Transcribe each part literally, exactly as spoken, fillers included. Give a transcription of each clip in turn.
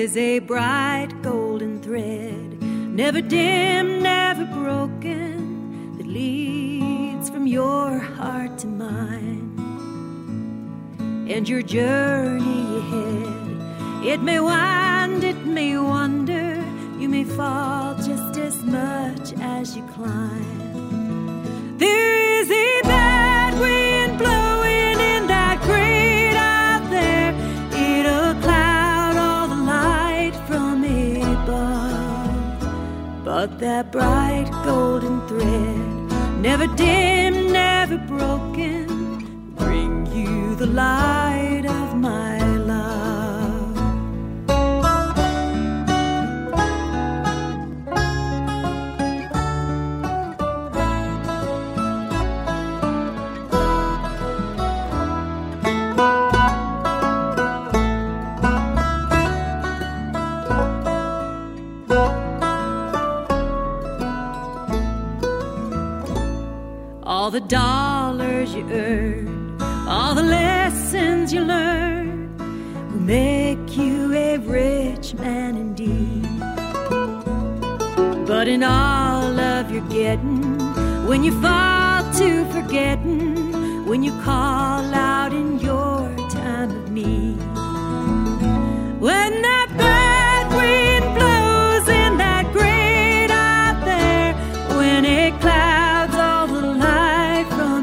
is a bright golden thread, never dim, never broken, that leads from your heart to mine. And your journey ahead, it may wind, it may wander, you may fall just as much as you climb. There is a bad wind blowing in that great out there, it'll cloud all the light from above. But that bright golden thread, never dim, never broken, bring you the light of my love. All the dollars you earn, all the lessons you learn, will make you a rich man indeed. But in all of your getting, when you fall to forgetting, when you call out in your time of need, when that bad wind blows in that great out there, when it clouds all the light from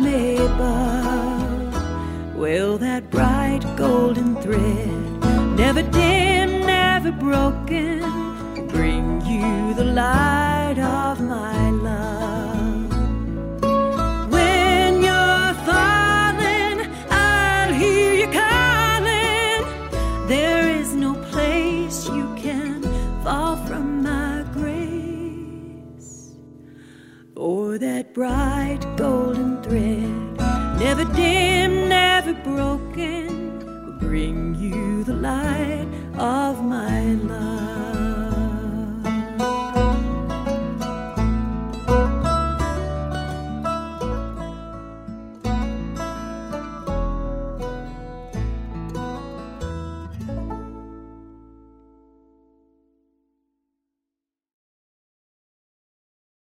above, well, that bright golden thread, never dim, never broken, bring you the light of my love. When you're falling, I'll hear you calling. There is no place you can fall from my grace. For that bright golden thread, never dim, never broken, will bring you the light of my love.